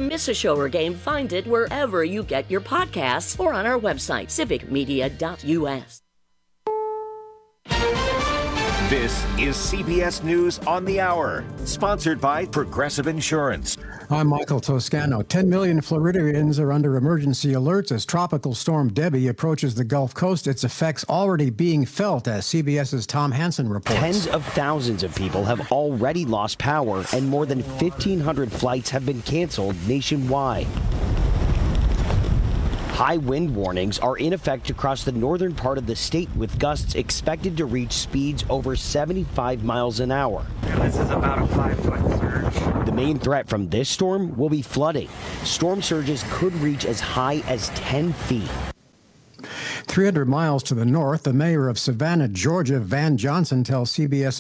miss a show or game, find it wherever you get your podcasts or on our website, civicmedia.us. This is CBS News on the Hour, sponsored by Progressive Insurance. I'm Michael Toscano. 10 million Floridians are under emergency alerts as Tropical Storm Debbie approaches the Gulf Coast. Its effects already being felt, as CBS's Tom Hansen reports. Tens of thousands of people have already lost power, and more than 1,500 flights have been canceled nationwide. High wind warnings are in effect across the northern part of the state, with gusts expected to reach speeds over 75 miles an hour. This is about a 5-foot surge. The main threat from this storm will be flooding. Storm surges could reach as high as 10 feet. 300 miles to the north, the mayor of Savannah, Georgia, Van Johnson, tells CBS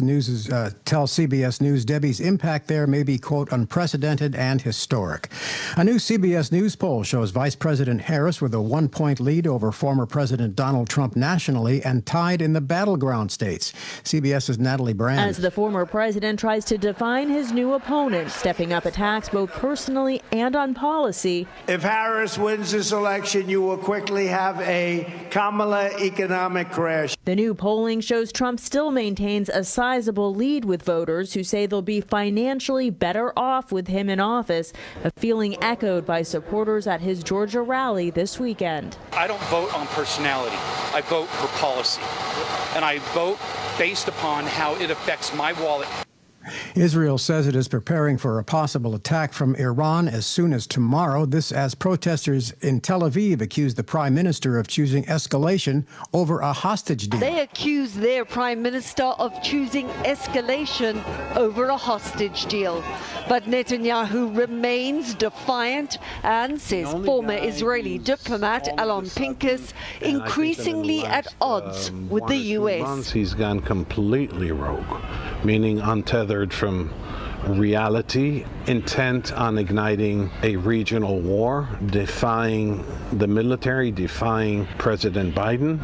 News Debbie's impact there may be, quote, unprecedented and historic. A new CBS News poll shows Vice President Harris with a 1-point lead over former President Donald Trump nationally and tied in the battleground states. CBS's Natalie Brand. As the former president tries to define his new opponent, stepping up attacks both personally and on policy. If Harris wins this election, you will quickly have a Kamala economic crash. The new polling shows Trump still maintains a sizable lead with voters who say they'll be financially better off with him in office, a feeling echoed by supporters at his Georgia rally this weekend. I don't vote on personality. I vote for policy. And I vote based upon how it affects my wallet. Israel says it is preparing for a possible attack from Iran as soon as tomorrow. This as protesters in Tel Aviv accuse the prime minister of choosing escalation over a hostage deal. They accuse their prime minister of choosing escalation over a hostage deal. But Netanyahu remains defiant and says former Israeli diplomat Alon Pincus increasingly at odds with the U.S. He's gone completely rogue, meaning untethered from reality, intent on igniting a regional war, defying the military, defying President Biden.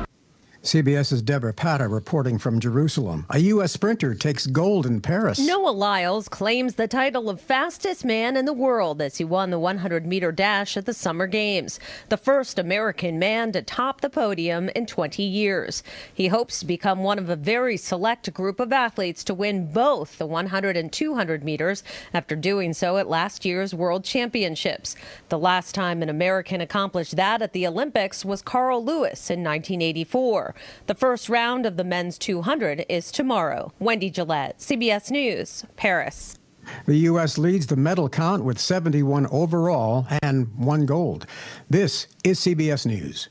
CBS's Deborah Patta reporting from Jerusalem. A U.S. sprinter takes gold in Paris. Noah Lyles claims the title of fastest man in the world as he won the 100-meter dash at the Summer Games, the first American man to top the podium in 20 years. He hopes to become one of a very select group of athletes to win both the 100 and 200 meters after doing so at last year's World Championships. The last time an American accomplished that at the Olympics was Carl Lewis in 1984. The first round of the men's 200 is tomorrow. Wendy Gillette, CBS News, Paris. The U.S. leads the medal count with 71 overall and 1 gold. This is CBS News.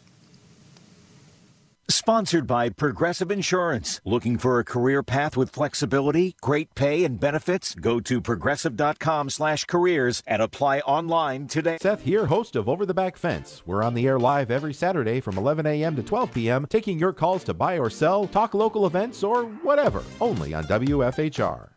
Sponsored by Progressive Insurance. Looking for a career path with flexibility, great pay, and benefits? Go to progressive.com/careers and apply online today. Seth here, host of Over the Back Fence. We're on the air live every Saturday from 11 a.m. to 12 p.m., taking your calls to buy or sell, talk local events, or whatever, only on WFHR.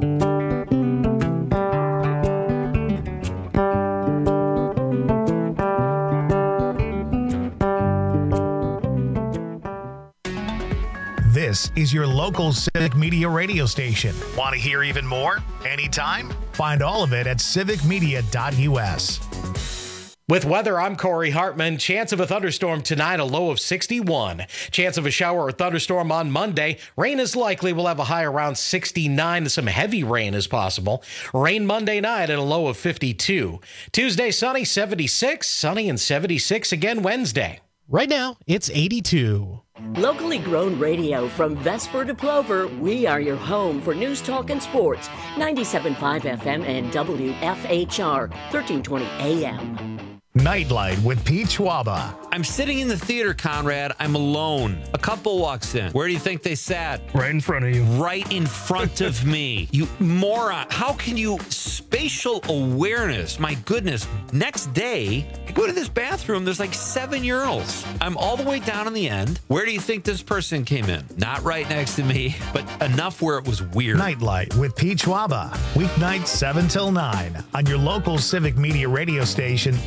This is your local Civic Media radio station. Want to hear even more? Anytime? Find all of it at civicmedia.us. With weather, I'm Corey Hartman. Chance of a thunderstorm tonight, a low of 61. Chance of a shower or thunderstorm on Monday. Rain is likely. We'll have a high around 69. Some heavy rain is possible. Rain Monday night at a low of 52. Tuesday, sunny, 76. Sunny and 76 again Wednesday. Right now, it's 82. Locally grown radio from Vesper to Plover, we are your home for news, talk, and sports. 97.5 FM and WFHR, 1320 AM. Nightlight with Pete Schwaba. I'm sitting in the theater, Conrad. I'm alone. A couple walks in. Where do you think they sat? Right in front of you. Right in front of me. You moron. How can you... Spatial awareness. My goodness. Next day, I go to this bathroom. There's like 7 urinals. I'm all the way down in the end. Where do you think this person came in? Not right next to me, but enough where it was weird. Nightlight with Pete Schwaba. Weeknights 7 till 9 on your local Civic Media radio station and on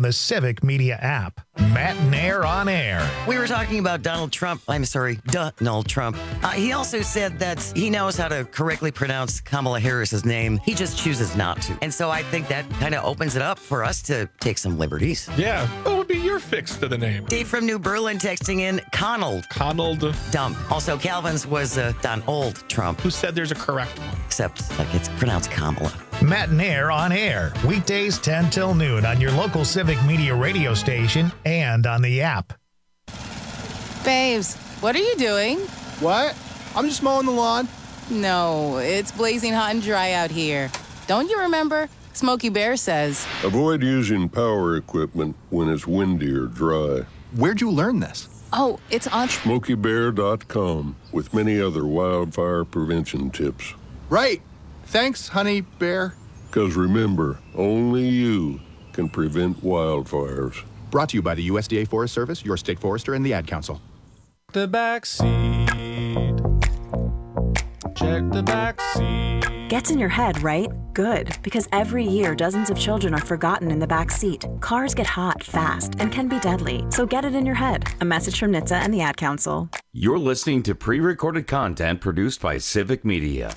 the Civic Media app. Matt and Air on Air. We were talking about Donald Trump. I'm sorry, Donald Trump. He also said that he knows how to correctly pronounce Kamala Harris's name. He just chooses not to. And so I think that kind of opens it up for us to take some liberties. Yeah. What would be your fix to the name? Dave from New Berlin texting in Conald. Dumb. Also, Calvin's was Donald Trump. Who said there's a correct one? Except, like, it's pronounced Kamala. Matt and Air on Air. Weekdays 10 till noon on your local Civic Media radio station and on the app. Babes, what are you doing? What? I'm just mowing the lawn. No, it's blazing hot and dry out here. Don't you remember? Smokey Bear says. Avoid using power equipment when it's windy or dry. Where'd you learn this? Oh, it's on SmokeyBear.com with many other wildfire prevention tips. Right. Thanks, Honey Bear. Because remember, only you can prevent wildfires. Brought to you by the USDA Forest Service, your state forester, and the Ad Council. The back seat. Check the back seat. Gets in your head, right? Good, because every year dozens of children are forgotten in the back seat. Cars get hot fast and can be deadly, so get it in your head. A message from NHTSA and the Ad Council. You're listening to pre-recorded content produced by Civic Media.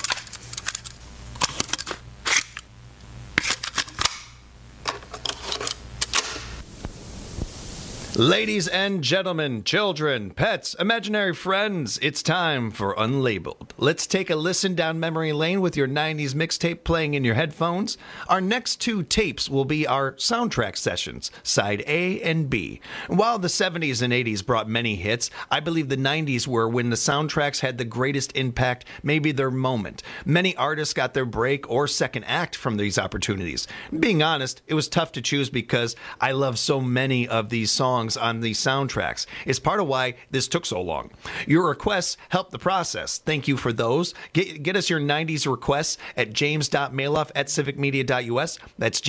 Ladies and gentlemen, children, pets, imaginary friends, it's time for Unlabeled. Let's take a listen down memory lane with your 90s mixtape playing in your headphones. Our next two tapes will be our soundtrack sessions, side A and B. While the 70s and 80s brought many hits, I believe the 90s were when the soundtracks had the greatest impact, maybe their moment. Many artists got their break or second act from these opportunities. Being honest, it was tough to choose because I love so many of these songs on these soundtracks. It's part of why this took so long. Your requests help the process. Thank you for those. Get us your 90s requests at james.mailoff@civicmedia.us. That's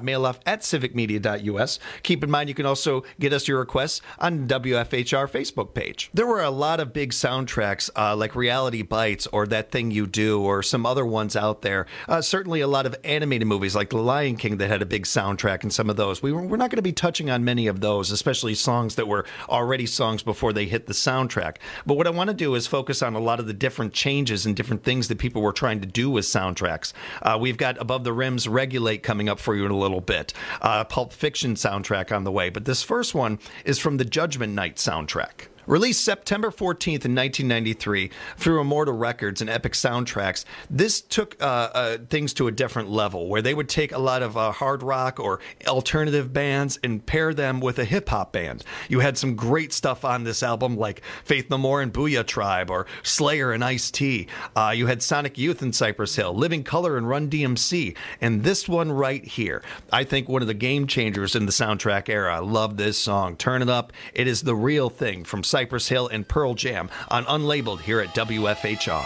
james.mailoff@civicmedia.us. Keep in mind you can also get us your requests on WFHR Facebook page. There were a lot of big soundtracks like Reality Bites or That Thing You Do or some other ones out there. Certainly a lot of animated movies like The Lion King that had a big soundtrack and some of those. We're not going to be touching on many of those, especially songs that were already songs before they hit the soundtrack. But what I want to do is focus on a lot of the different changes and different things that people were trying to do with soundtracks. We've got Above the Rim's Regulate coming up for you in a little bit. Pulp Fiction soundtrack on the way. But this first one is from the Judgment Night soundtrack. Released September 14th in 1993 through Immortal Records and Epic Soundtracks, this took things to a different level where they would take a lot of hard rock or alternative bands and pair them with a hip-hop band. You had some great stuff on this album like Faith No More and Booyah Tribe or Slayer and Ice-T. You had Sonic Youth and Cypress Hill, Living Colour and Run DMC, and this one right here. I think one of the game changers in the soundtrack era. I love this song. Turn it up. It is The Real Thing from Cypress Hill and Pearl Jam on Unlabeled here at WFHR.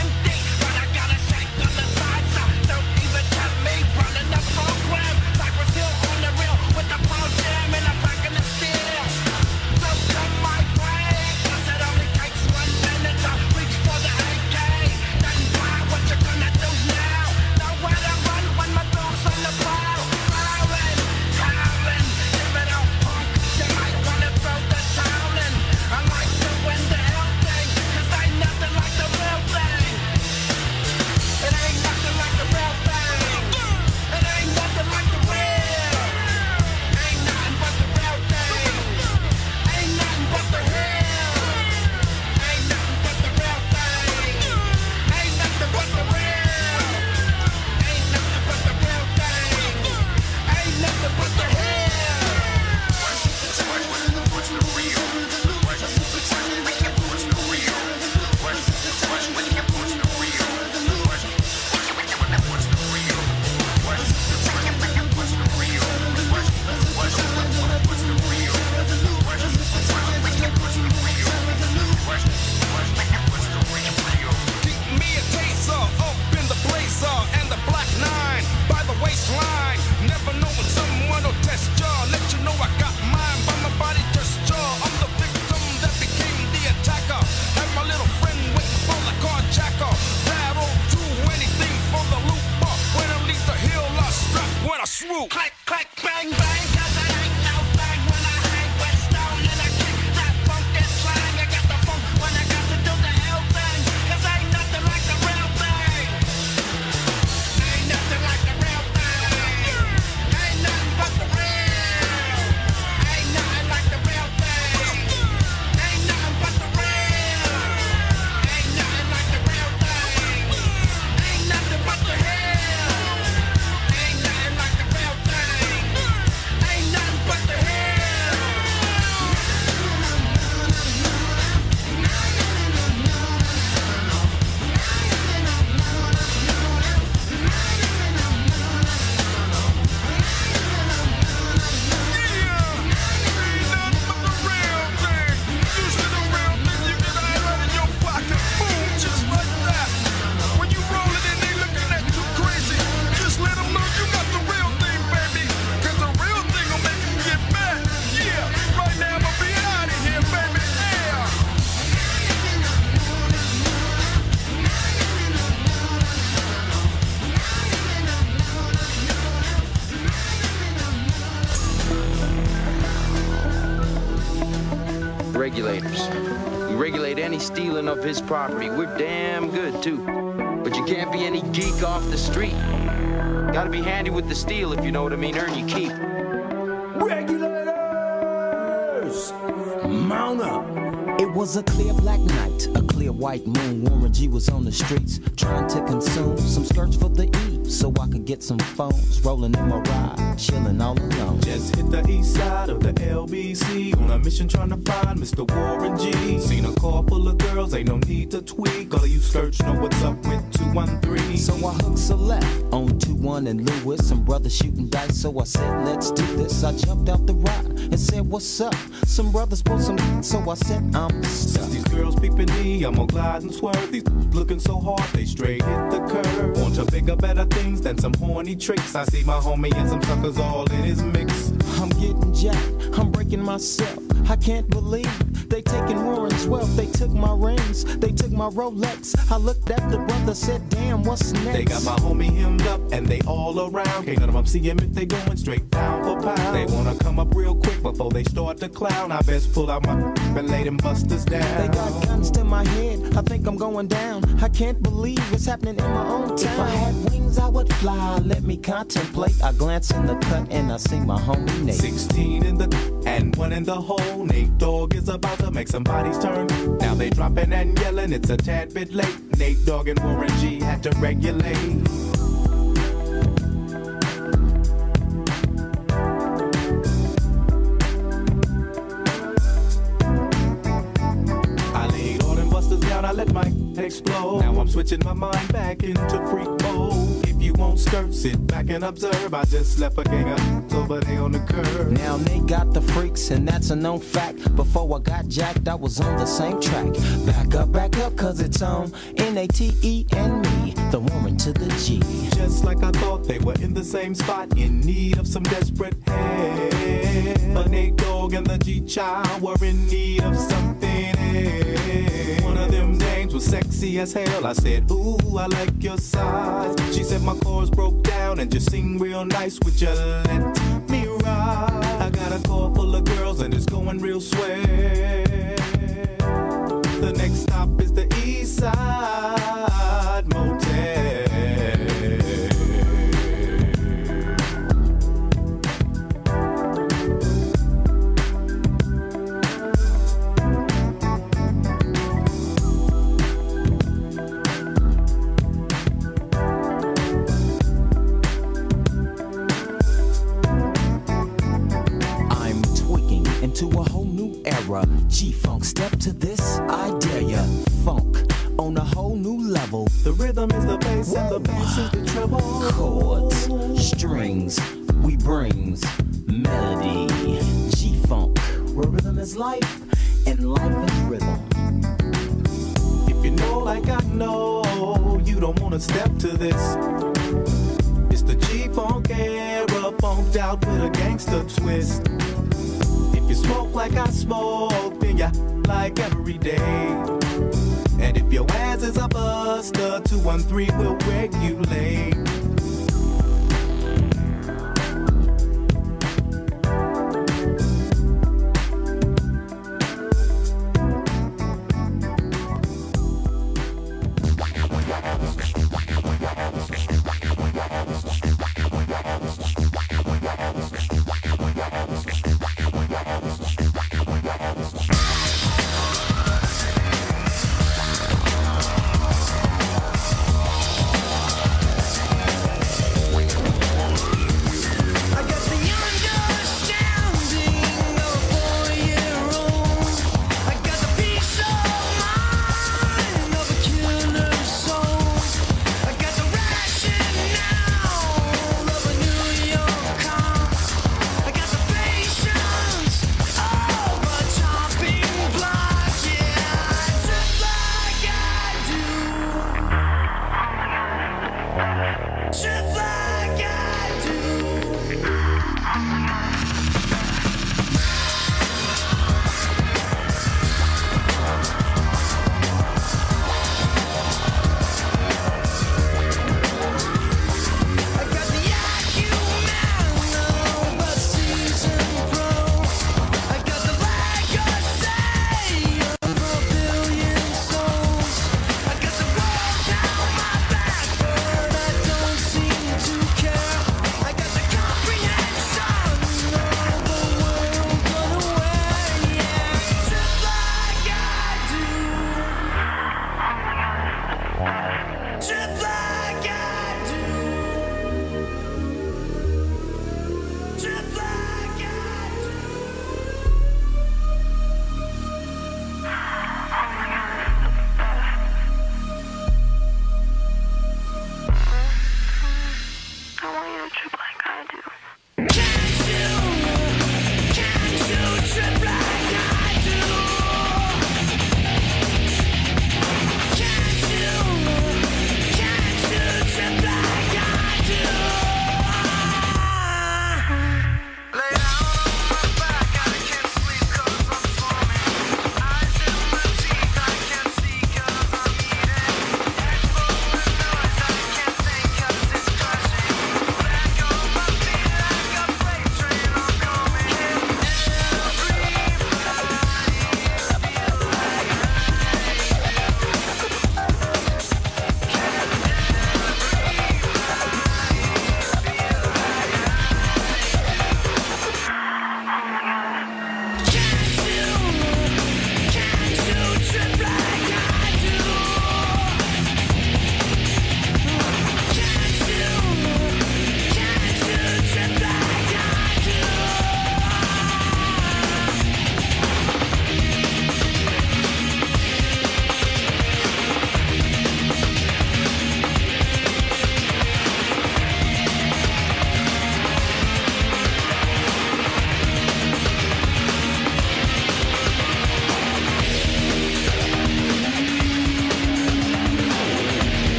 Cypress We regulate any stealing of his property. We're damn good, too. But you can't be any geek off the street. Gotta be handy with the steel, if you know what I mean. Earn your keep. Regulators! Mount up! It was a clear black night, a clear white moon. Warren G was on the streets, trying to consume some skirts for the E, so I could get some phones. Rolling in my ride, chilling all alone. Just hit the east side of the LBC, on a mission trying to find Mr. Warren G. Seen a car full of girls, ain't no need to tweak. All of you search know what's up with 213. So I hooked a left on 21 and Lewis. Some brothers shooting dice, so I said, let's do this. I jumped out the ride and said, what's up? Some brothers pulled some, so I said, I'm stuck. These girls peeping me, I'm gonna glide and swerve. These looking so hard, they straight hit the curve. Want to bigger, better things than some horny tricks. I see my homie and some suckers all in his mix. I'm getting jacked, I'm breaking myself. I can't believe they taking Warren's wealth. They took my rings, they took my Rolex. I looked at the brother, said, damn, what's next? They got my homie hemmed up and they all around. Can't none of them see him if they going straight pound for pound. They wanna come up real quick before they start to clown. I best pull out my and lay them busters down. They got guns to my head, I think I'm going down. I can't believe it's happening in my own town. If I had wings, I would fly, let me contemplate. I glance in the cut and I see my homie Nate. 16 in the and 1 in the hole. Nate Dogg is about to make some bodies turn. Now they dropping and yelling, it's a tad bit late. Nate Dogg and Warren G had to regulate. I let my head explode. Now I'm switching my mind back into freak mode. If you won't skirt, sit back and observe. I just left a gang of over there on the curb. Now they got the freaks, and that's a known fact. Before I got jacked, I was on the same track. Back up, cause it's on N-A-T-E and me, the Warren to the G. Just like I thought, they were in the same spot, in need of some desperate help. But Nate Dogg and the G-Child were in need of something else. One of them dames was sexy as hell. I said, ooh, I like your size. She said my chords broke down and just sing real nice. Would you let me ride? I got a car full of girls and it's going real swell. The next stop is the East Side Motel. To a whole new era, G-Funk, step to this, I dare ya. Funk on a whole new level. The rhythm is the bass and the bass is the treble. Chords, strings, we brings melody. G-Funk, where rhythm is life and life is rhythm. If you know like I know, you don't wanna step to this. It's the G-Funk era, funked out with a gangster twist. You smoke like I smoke, then you like every day. And if your ass is a buster, 213 will regulate.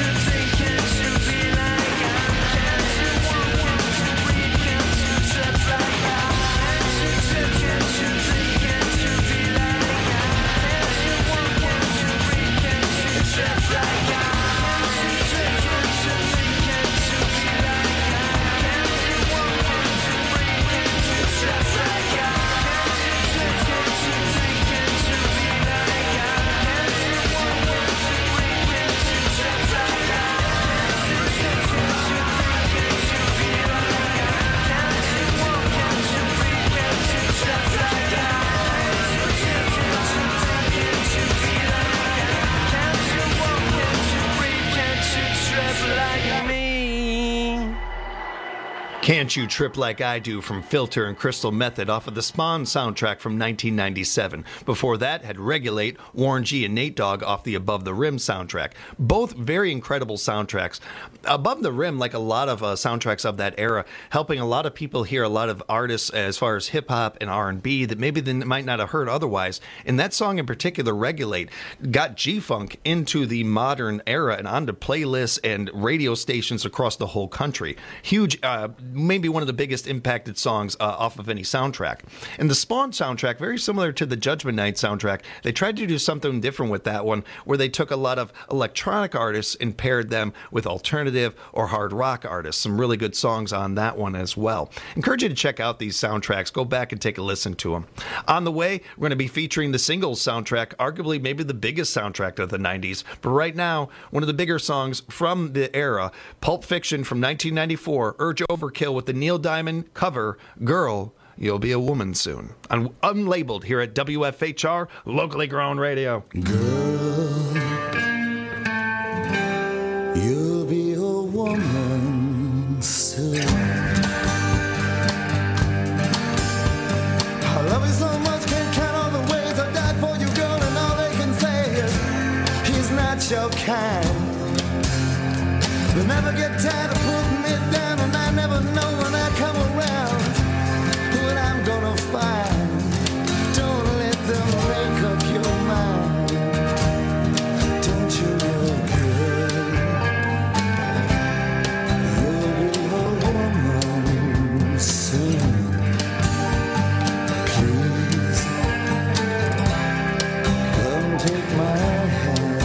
Can't You Trip Like I Do from Filter and Crystal Method off of the Spawn soundtrack from 1997. Before that had Regulate, Warren G and Nate Dogg off the Above the Rim soundtrack. Both very incredible soundtracks. Above the Rim, like a lot of soundtracks of that era, helping a lot of people hear a lot of artists as far as hip-hop and R&B that maybe they might not have heard otherwise. And that song in particular, Regulate, got G-Funk into the modern era and onto playlists and radio stations across the whole country. Huge, maybe one of the biggest impacted songs off of any soundtrack. And the Spawn soundtrack, very similar to the Judgment Night soundtrack, they tried to do something different with that one, where they took a lot of electronic artists and paired them with alternative or hard rock artists. Some really good songs on that one as well. Encourage you to check out these soundtracks. Go back and take a listen to them. On the way, we're going to be featuring the Singles soundtrack, arguably maybe the biggest soundtrack of the 90s. But right now, one of the bigger songs from the era, Pulp Fiction from 1994, Urge Overkill with the Neil Diamond cover, Girl, You'll Be a Woman Soon. Unlabeled here at WFHR, locally grown radio. Girl, you'll be a woman soon. I love you so much, can't count all the ways I died for you, girl, and all they can say is he's not your kind. They'll never get tired of putting me down, and I never know when I come around what I'm gonna find. Don't let them make up your mind. Don't you know, girl, you'll be a woman soon. Please, come take my hand.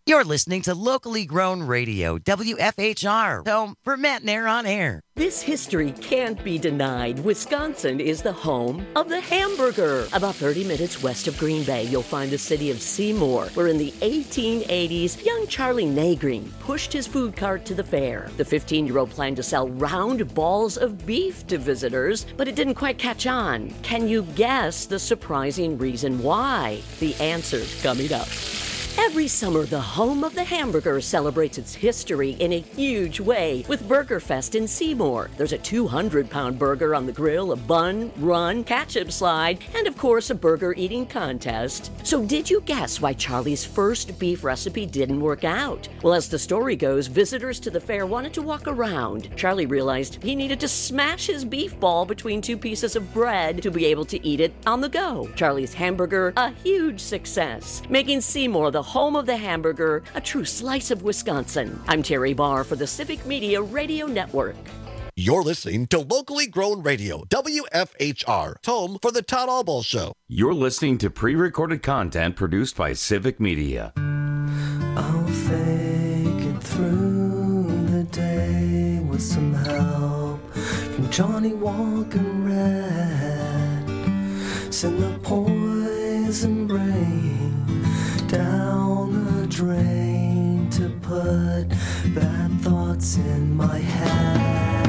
You're listening to locally grown radio, WFHR, home for Matt and Air on Air. This history can't be denied. Wisconsin is the home of the hamburger. About 30 minutes west of Green Bay, you'll find the city of Seymour, where in the 1880s, young Charlie Nagreen pushed his food cart to the fair. The 15-year-old planned to sell round balls of beef to visitors, but it didn't quite catch on. Can you guess the surprising reason why? The answer's coming up. Every summer, the home of the hamburger celebrates its history in a huge way with BurgerFest in Seymour. There's a 200-pound burger on the grill, a bun, run, ketchup slide, and of course a burger eating contest. So did you guess why Charlie's first beef recipe didn't work out? Well, as the story goes, visitors to the fair wanted to walk around. Charlie realized he needed to smash his beef ball between two pieces of bread to be able to eat it on the go. Charlie's hamburger, a huge success, making Seymour the home of the hamburger, a true slice of Wisconsin. I'm Terry Barr for the Civic Media Radio Network. You're listening to locally grown radio, WFHR, home for the Todd Albaugh Show. You're listening to pre-recorded content produced by Civic Media. I'll fake it through the day with some help from Johnny Walker Red. Send the poison brain down the drain to put bad thoughts in my head.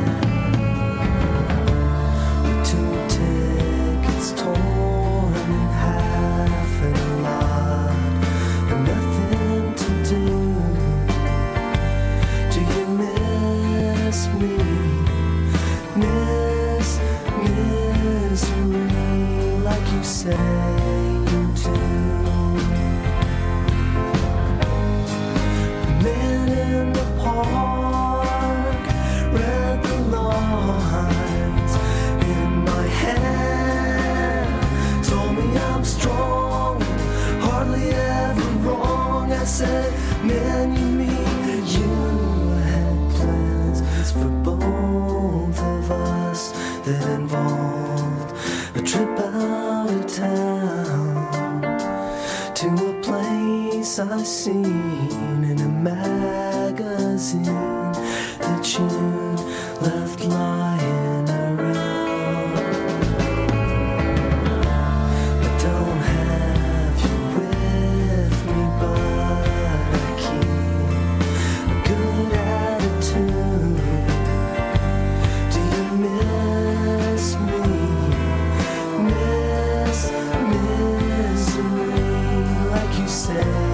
With 2 tickets torn in half and a lot and nothing to do. Do you miss me? Misery like you say you do. In the park, read the lines in my hand, told me I'm strong, hardly ever wrong. I said, man, you mean you had plans for both of us that involved a trip out of town to a place I've seen in a magazine that you left lying around. I don't have you with me, but I keep a good attitude. Do you miss me? Misery like you say.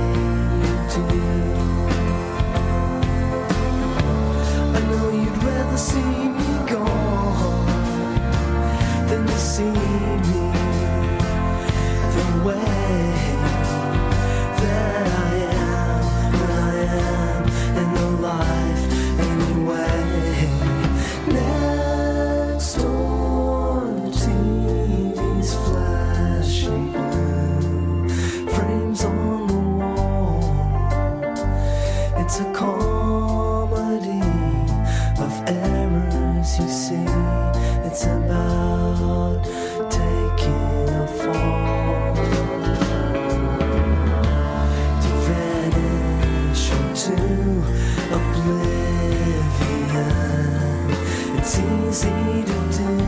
I know you'd rather see me gone than to see me the way that I am when I am in the life anyway. Next door, TV's flashing blue, frames on the it's a comedy of errors, you see. It's about taking a fall, to vanish into oblivion. It's easy to do,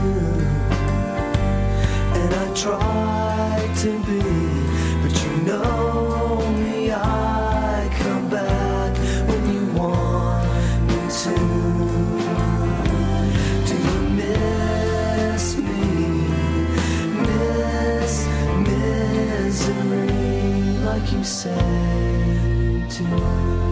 and I try to be, but you know me, I come back when you want me to. Do you miss me? Misery like you say you do.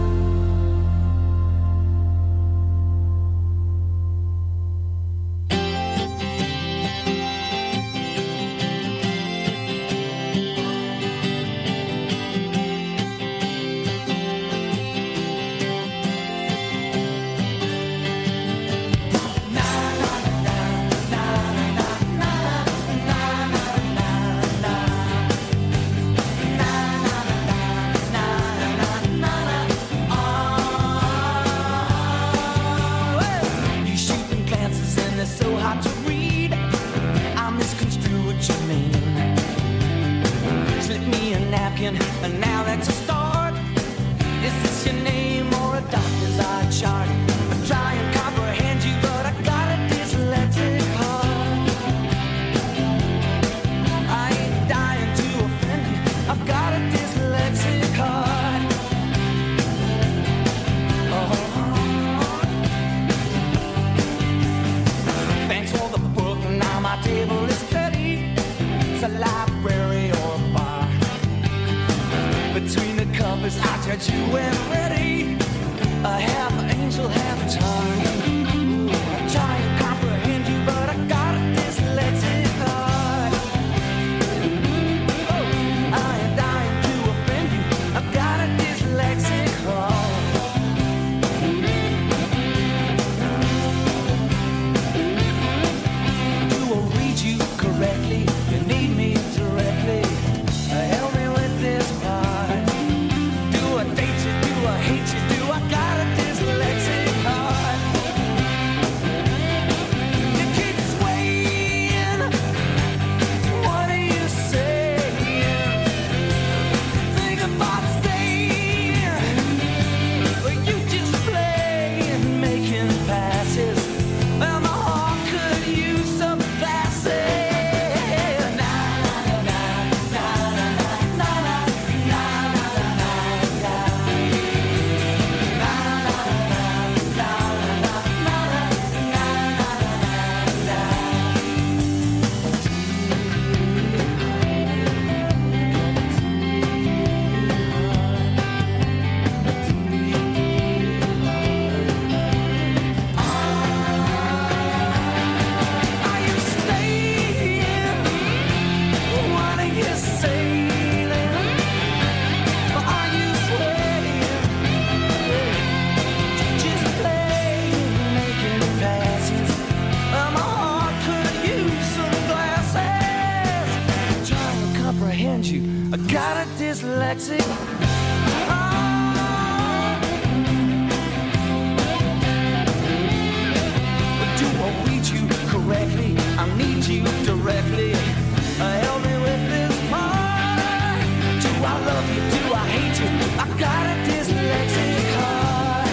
dyslexic heart. Do I read you correctly? I need you directly. Help me with this part. Do I love you? Do I hate you? I got a dyslexic heart.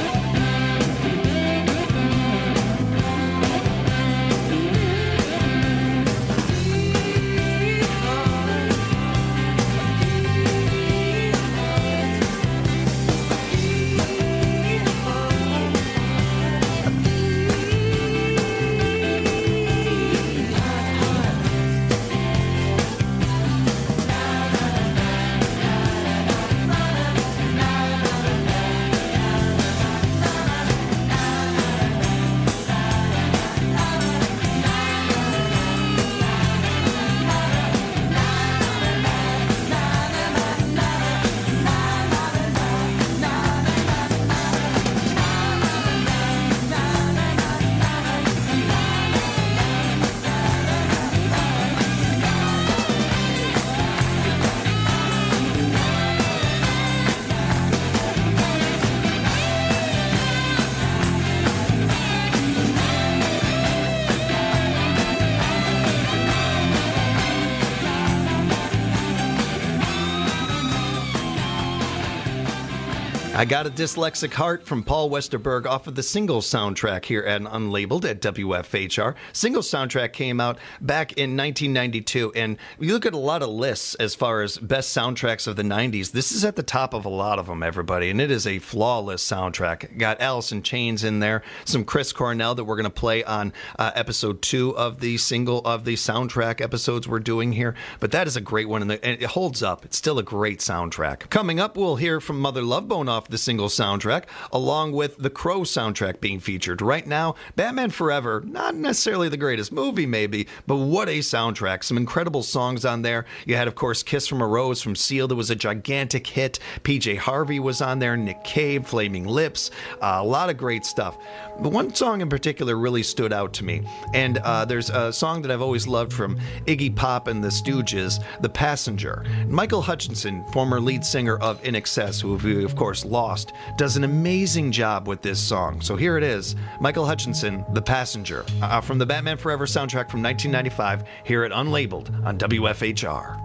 I Got a Dyslexic Heart from Paul Westerberg off of the Single soundtrack here at Unlabeled at WFHR. Single soundtrack came out back in 1992, and you look at a lot of lists as far as best soundtracks of the 90s. This is at the top of a lot of them, everybody, and it is a flawless soundtrack. Got Alice in Chains in there, some Chris Cornell that we're going to play on episode 2 of the soundtrack episodes we're doing here, but that is a great one, and it holds up. It's still a great soundtrack. Coming up, we'll hear from Mother Love Bone off the Single soundtrack, along with the Crow soundtrack being featured. Right now, Batman Forever, not necessarily the greatest movie maybe, but what a soundtrack. Some incredible songs on there. You had, of course, Kiss from a Rose from Seal that was a gigantic hit. PJ Harvey was on there, Nick Cave, Flaming Lips, a lot of great stuff. But one song in particular really stood out to me, and there's a song that I've always loved from Iggy Pop and the Stooges, The Passenger. Michael Hutchinson, former lead singer of INXS, who we of course lost, does an amazing job with this song. So here it is, Michael Hutchinson, The Passenger, from the Batman Forever soundtrack from 1995, here at Unlabeled on WFHR.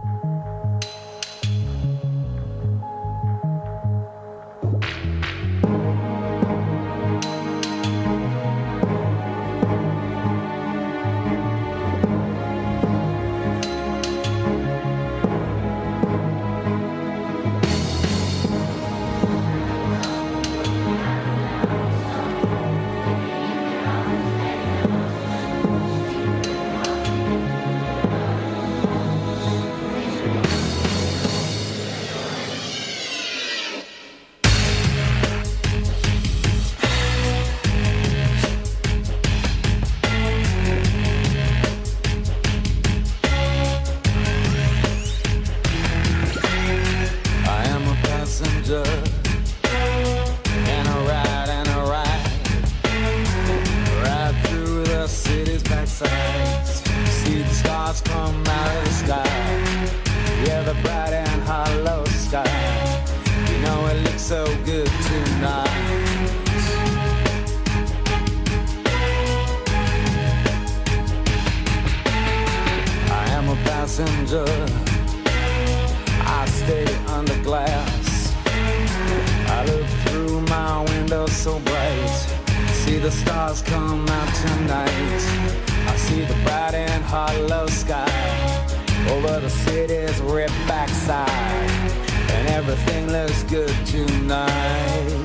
I stay under glass. I look through my window so bright. See the stars come out tonight. I see the bright and hollow sky over the city's ripped backside, and everything looks good tonight.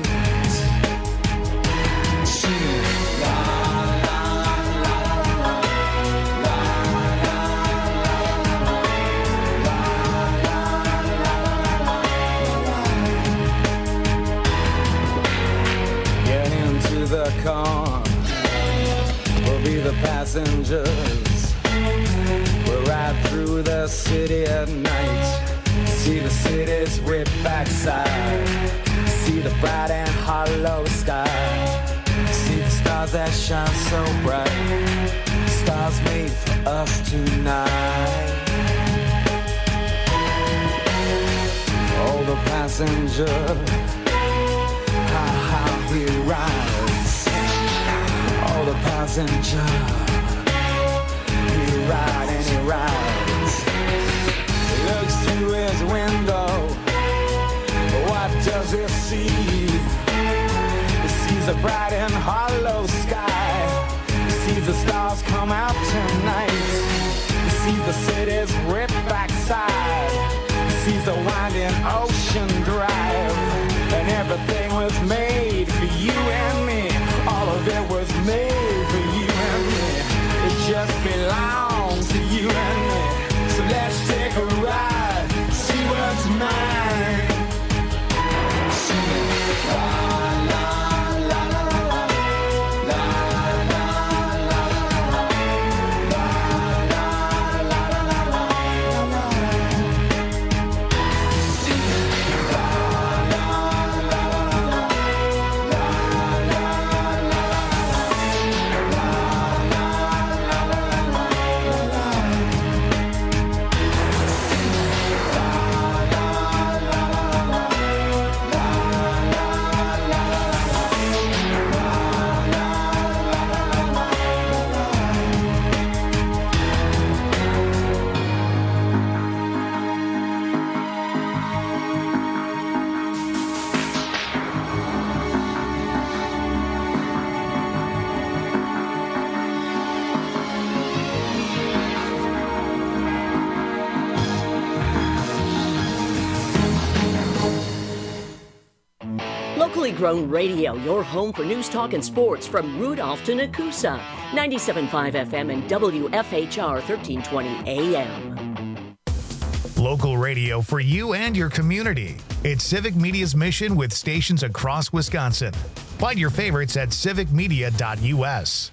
The car, we'll be the passengers. We'll ride through the city at night. See the city's ripped backside. See the bright and hollow sky. See the stars that shine so bright. Stars made for us tonight. Oh, the passenger, how he rides. Oh, the passenger, he rides and he rides. He looks through his window, what does he see? He sees a bright and hollow sky. He sees the stars come out tonight. He sees the city's ripped backside. He sees the winding ocean drive. And everything was made for you and me. All of it was made for you and me. It just belongs to you and me. So let's take a ride, see what's mine. Locally grown radio, your home for news, talk, and sports from Rudolph to Nakusa. 97.5 FM and WFHR 1320 AM. Local radio for you and your community. It's Civic Media's mission with stations across Wisconsin. Find your favorites at civicmedia.us.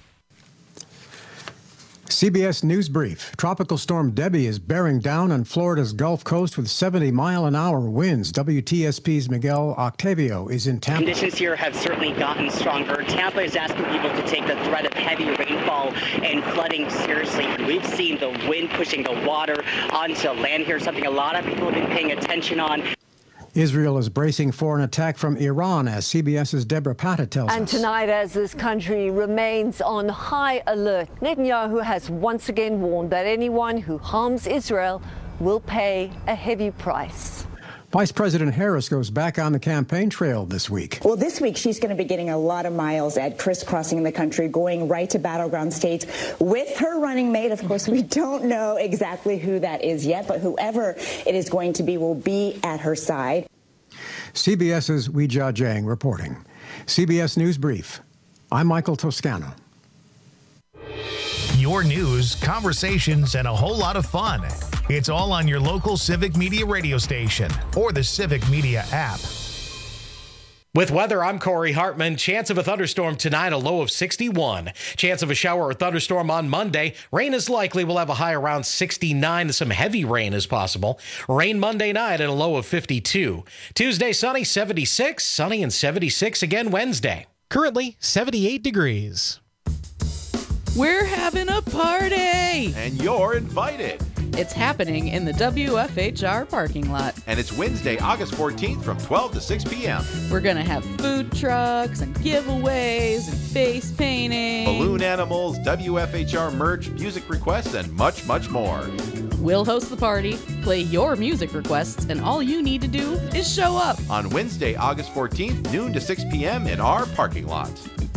CBS News Brief. Tropical Storm Debbie is bearing down on Florida's Gulf Coast with 70-mile-an-hour winds. WTSP's Miguel Octavio is in Tampa. Conditions here have certainly gotten stronger. Tampa is asking people to take the threat of heavy rainfall and flooding seriously. We've seen the wind pushing the water onto land here, something a lot of people have been paying attention on. Israel is bracing for an attack from Iran, as CBS's Deborah Patta tells us. And tonight, as this country remains on high alert, Netanyahu has once again warned that anyone who harms Israel will pay a heavy price. Vice President Harris goes back on the campaign trail this week. Well, this week she's going to be getting a lot of miles at crisscrossing the country, going right to battleground states with her running mate. Of course, we don't know exactly who that is yet, but whoever it is going to be will be at her side. CBS's Weijia Jiang reporting. CBS News Brief. I'm Michael Toscano. Your news, conversations, and a whole lot of fun. It's all on your local Civic Media radio station or the Civic Media app. With weather, I'm Corey Hartman. Chance of a thunderstorm tonight, a low of 61. Chance of a shower or thunderstorm on Monday. Rain is likely. We'll have a high around 69. Some heavy rain is possible. Rain Monday night at a low of 52. Tuesday, sunny, 76. Sunny and 76 again Wednesday. Currently, 78 degrees. We're having a party! And you're invited. It's happening in the WFHR parking lot. And it's Wednesday, August 14th from 12 to 6 p.m. We're going to have food trucks and giveaways and face painting. Balloon animals, WFHR merch, music requests, and much, much more. We'll host the party, play your music requests, and all you need to do is show up. On Wednesday, August 14th, noon to 6 p.m. in our parking lot.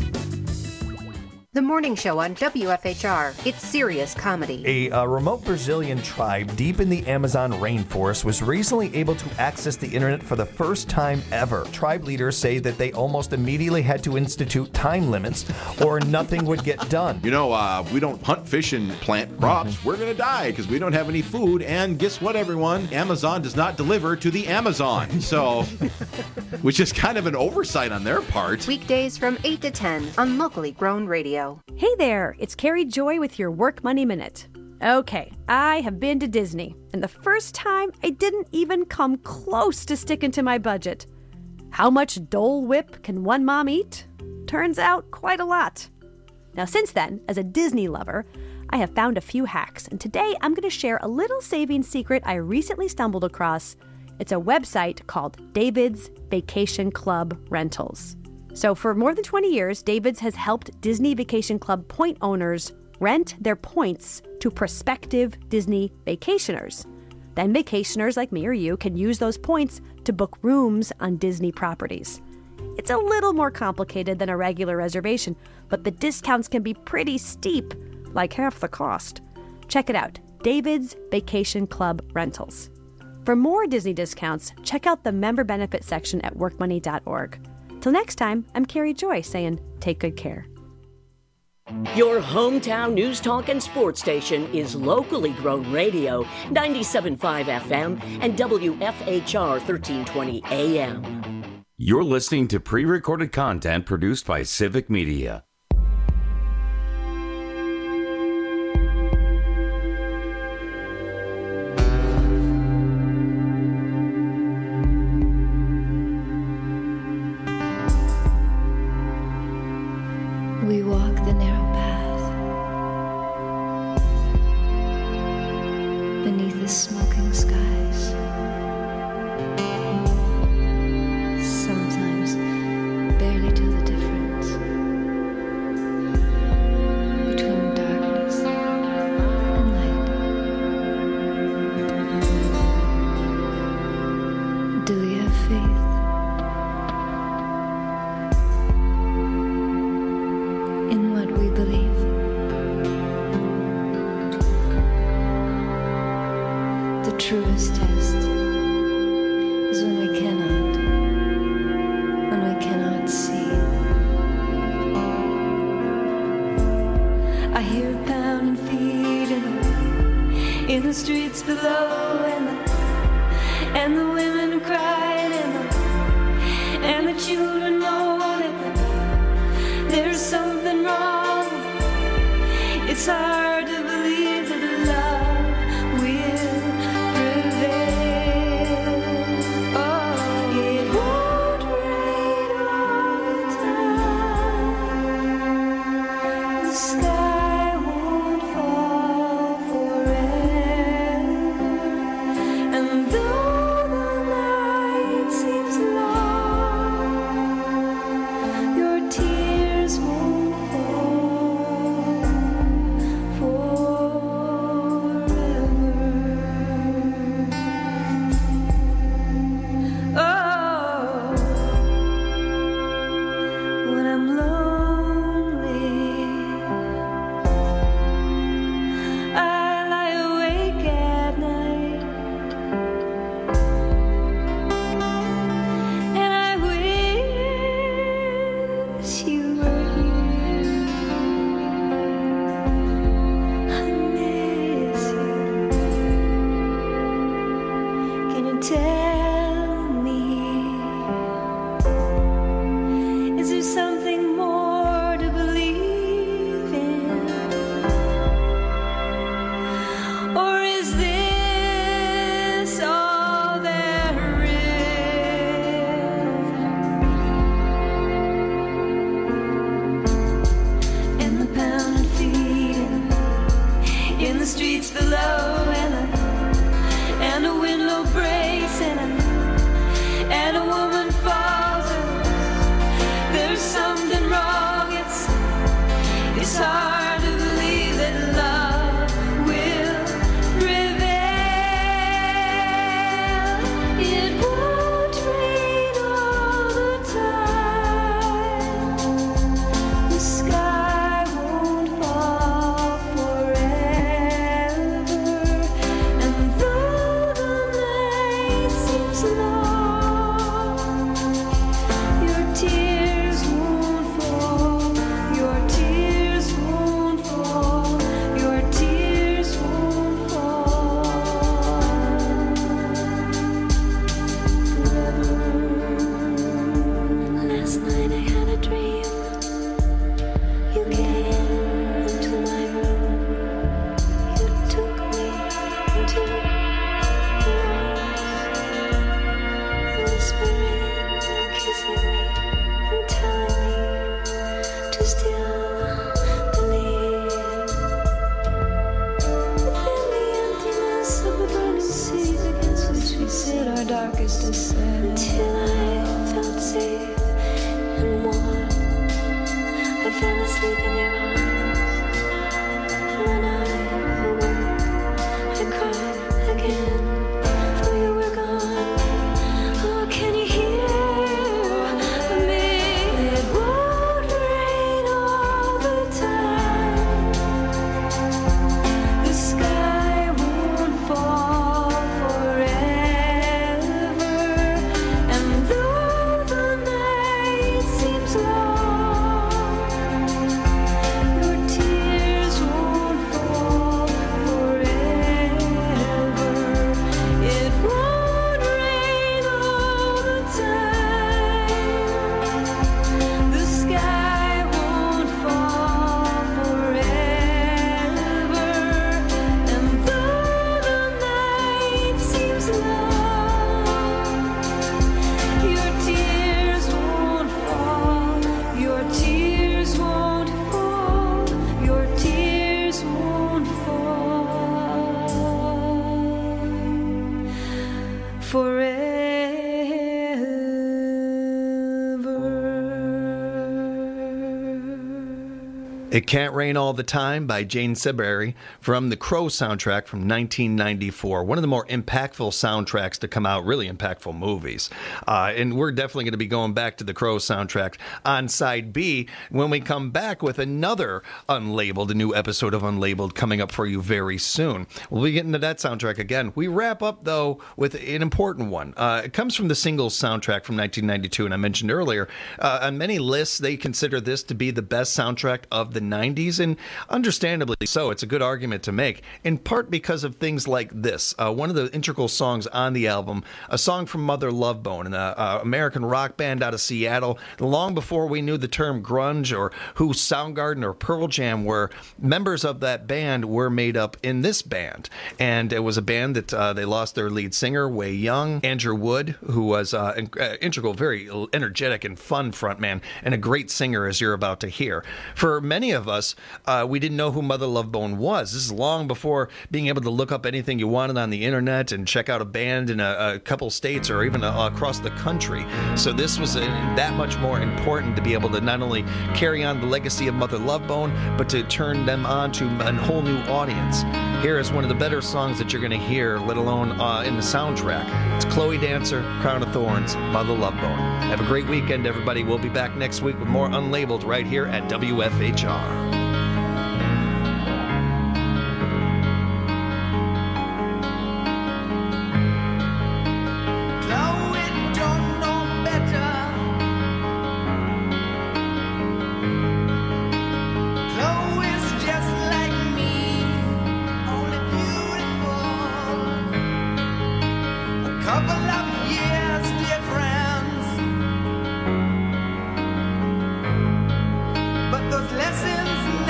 The morning show on WFHR. It's serious comedy. A remote Brazilian tribe deep in the Amazon rainforest was recently able to access the internet for the first time ever. Tribe leaders say that they almost immediately had to institute time limits or nothing would get done. You know, we don't hunt, fish, and plant crops. We're going to die because we don't have any food. And guess what, everyone? Amazon does not deliver to the Amazon. So, which is kind of an oversight on their part. Weekdays from 8 to 10 on Locally Grown Radio. Hey there, it's Carrie Joy with your Work Money Minute. Okay, I have been to Disney, and the first time I didn't even come close to sticking to my budget. How much Dole Whip can one mom eat? Turns out quite a lot. Now since then, as a Disney lover, I have found a few hacks, and today I'm going to share a little savings secret I recently stumbled across It's a website called David's Vacation Club Rentals. So for more than 20 years, David's has helped Disney Vacation Club point owners rent their points to prospective Disney vacationers. Then vacationers like me or you can use those points to book rooms on Disney properties. It's a little more complicated than a regular reservation, but the discounts can be pretty steep, like half the cost. Check it out, David's Vacation Club Rentals. For more Disney discounts, check out the member benefit section at workmoney.org. Till next time, I'm Carrie Joy saying take good care. Your hometown news, talk, and sports station is locally grown radio, 97.5 FM and WFHR 1320 AM. You're listening to pre-recorded content produced by Civic Media. We walk the narrow path beneath the smoking skies. Sometimes barely tell the difference between darkness and light. Do we have faith? In what we believe. The truest test is when we cannot see. I hear pounding feet in the streets below, and the women are crying, and the children know that there's something wrong. It's hard to believe that love will prevail. Oh, it won't rain all the time. The sky won't fall forever. And though the night seems long, your tears won't fall forever. Oh, when I'm lonely, I lie awake at night, and I wish you were here. I miss you. Can you tell me, is there something more to believe in? Or is this all there is? It Can't Rain All the Time by Jane Siberry from the Crow soundtrack from 1994. One of the more impactful soundtracks to come out, really impactful movies. And we're definitely going to be going back to the Crow soundtrack on Side B when we come back with another Unlabeled, a new episode of Unlabeled coming up for you very soon. We'll be getting to that soundtrack again. We wrap up, though, with an important one. It comes from the Singles soundtrack from 1992, and I mentioned earlier, on many lists, they consider this to be the best soundtrack of the 90s, and understandably so. It's a good argument to make, in part because of things like this. One of the integral songs on the album, a song from Mother Love Bone, an American rock band out of Seattle. Long before we knew the term grunge or who Soundgarden or Pearl Jam were, members of that band were made up in this band. And it was a band that they lost their lead singer, Way Young. Andrew Wood, who was integral, very energetic and fun frontman, and a great singer, as you're about to hear. For many of us, we didn't know who Mother Love Bone was. This is long before being able to look up anything you wanted on the internet and check out a band in a couple states or even across the country. So this was that much more important to be able to not only carry on the legacy of Mother Love Bone, but to turn them on to a whole new audience. Here is one of the better songs that you're going to hear, let alone in the soundtrack. It's Chloe Dancer, Crown of Thorns, Mother Love Bone. Have a great weekend, everybody. We'll be back next week with more Unlabeled right here at WFHR. Lessons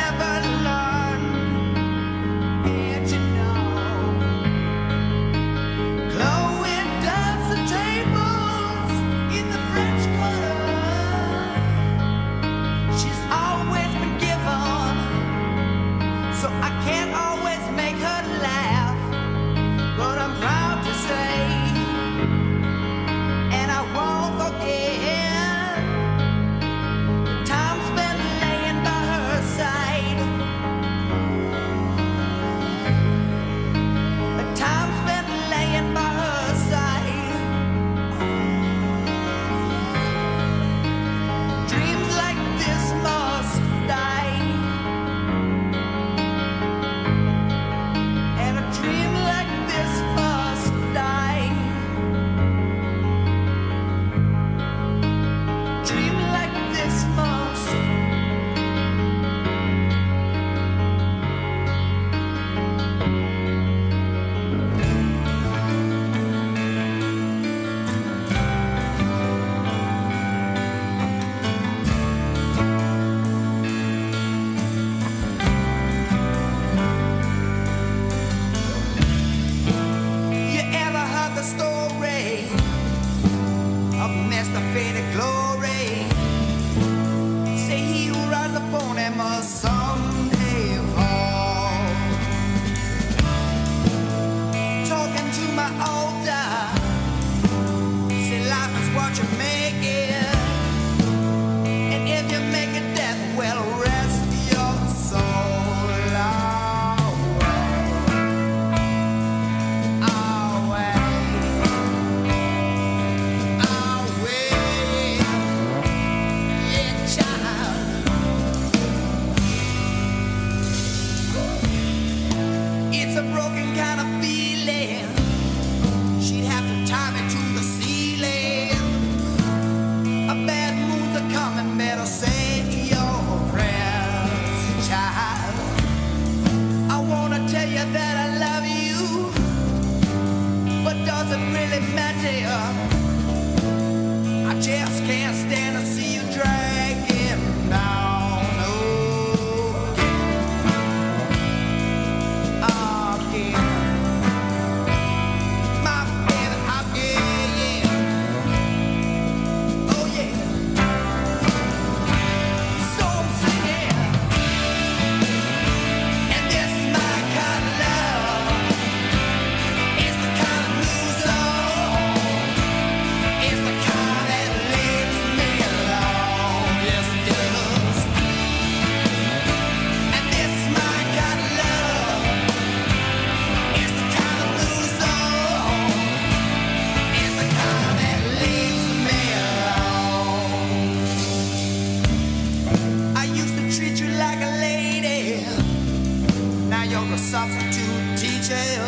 you're a substitute teacher.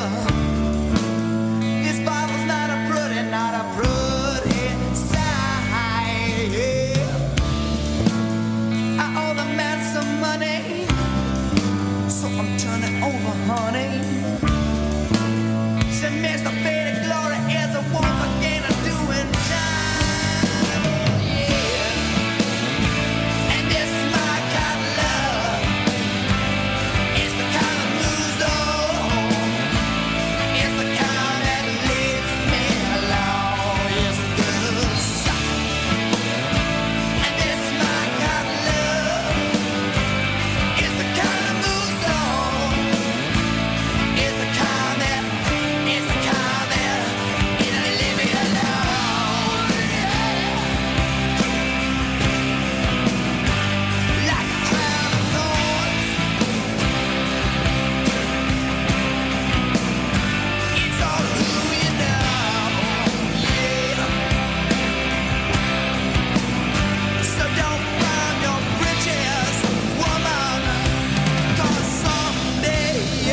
This bottle's not a pretty sight. I owe the man some money, so I'm turning over, honey. Said Mr. Faded Glory is a once again a doing time. Yeah. And this is my kind of love. It's the kind of blues, it's the kind that leaves me alone. Yes, it does. And this is my kind of love. It's the kind of blues, it's the kind that leave me alone. Like a crown of thorns, it's all who you know, yeah. So don't burn your bridges, woman, 'cause someday,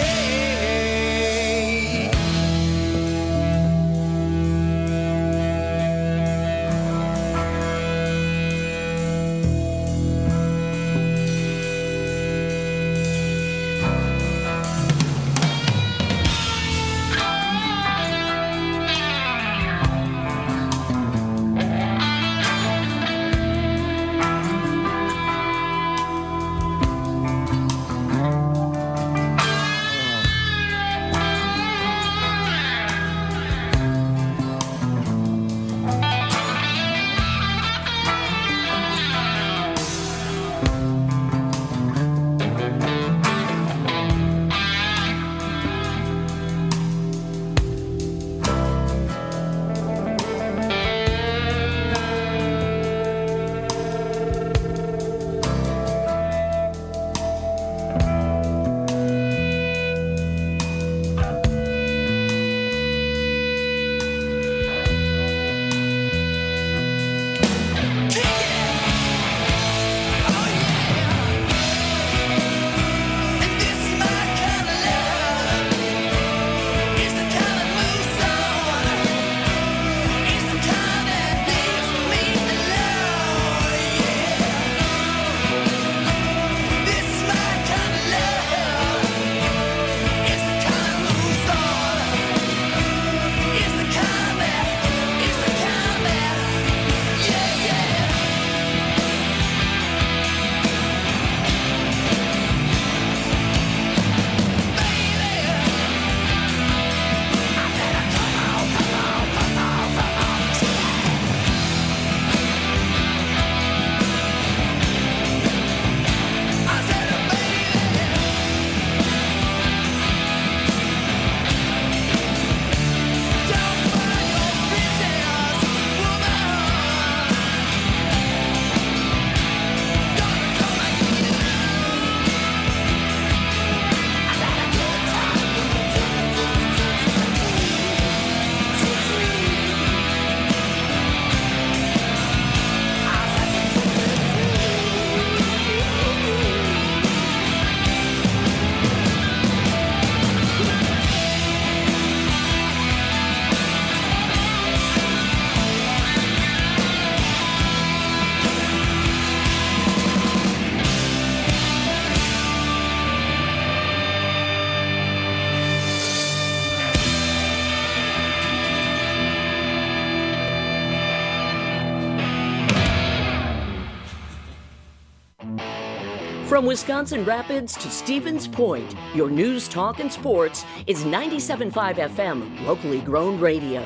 From Wisconsin Rapids to Stevens Point, your news, talk, and sports is 97.5 FM, locally grown radio.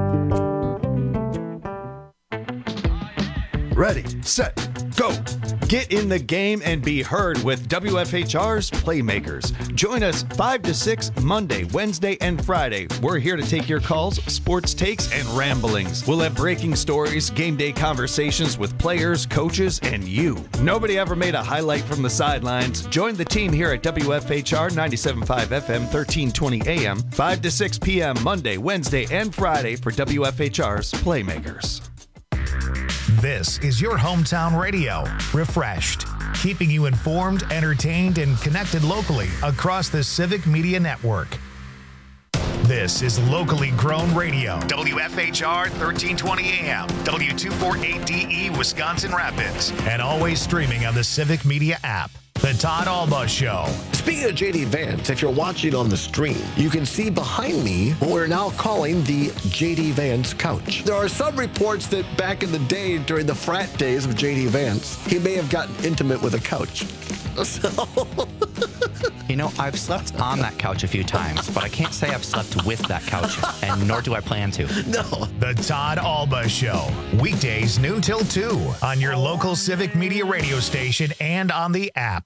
Ready, set, go. Get in the game and be heard with WFHR's Playmakers. Join us 5 to 6 Monday, Wednesday, and Friday. We're here to take your calls, sports takes, and ramblings. We'll have breaking stories, game day conversations with players, coaches, and you. Nobody ever made a highlight from the sidelines. Join the team here at WFHR 97.5 FM, 1320 AM, 5 to 6 p.m. Monday, Wednesday, and Friday for WFHR's Playmakers. This is your hometown radio, refreshed, keeping you informed, entertained, and connected locally across the Civic Media Network. This is locally grown radio, WFHR 1320 AM, W248DE, Wisconsin Rapids, and always streaming on the Civic Media app. The Todd Alba Show. Speaking of JD Vance, if you're watching on the stream, you can see behind me what we're now calling the JD Vance couch. There are some reports that back in the day, during the frat days of JD Vance, he may have gotten intimate with a couch. So... You know, I've slept on that couch a few times, but I can't say I've slept with that couch, and nor do I plan to. No. The Todd Alba Show. Weekdays noon till 2 on your local Civic Media radio station and on the app.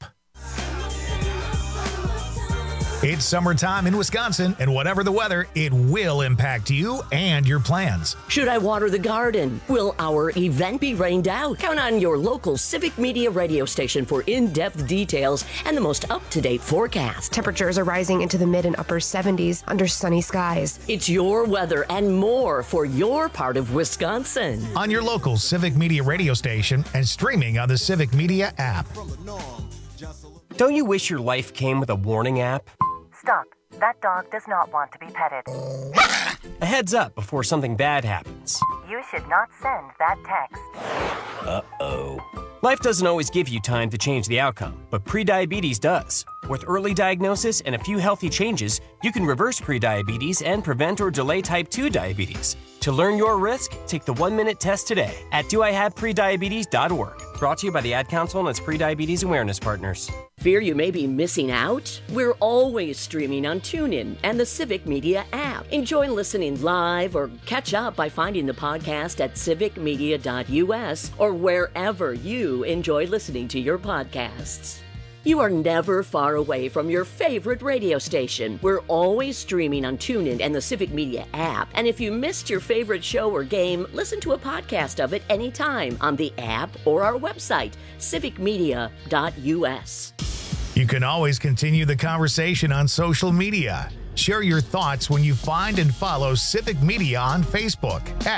It's summertime in Wisconsin, and whatever the weather, it will impact you and your plans. Should I water the garden? Will our event be rained out? Count on your local Civic Media radio station for in-depth details and the most up-to-date forecast. Temperatures are rising into the mid and upper 70s under sunny skies. It's your weather and more for your part of Wisconsin. On your local Civic Media radio station and streaming on the Civic Media app. Don't you wish your life came with a warning app? Stop. That dog does not want to be petted. A heads up before something bad happens. You should not send that text. Uh-oh. Life doesn't always give you time to change the outcome, but prediabetes does. With early diagnosis and a few healthy changes, you can reverse prediabetes and prevent or delay type 2 diabetes. To learn your risk, take the 1-minute test today at doihaveprediabetes.org. Brought to you by the Ad Council and its prediabetes awareness partners. Fear you may be missing out? We're always streaming on TuneIn and the Civic Media app. Enjoy listening live or catch up by finding the podcast at civicmedia.us or wherever you enjoy listening to your podcasts. You are never far away from your favorite radio station. We're always streaming on TuneIn and the Civic Media app. And if you missed your favorite show or game, listen to a podcast of it anytime on the app or our website, civicmedia.us. You can always continue the conversation on social media. Share your thoughts when you find and follow Civic Media on Facebook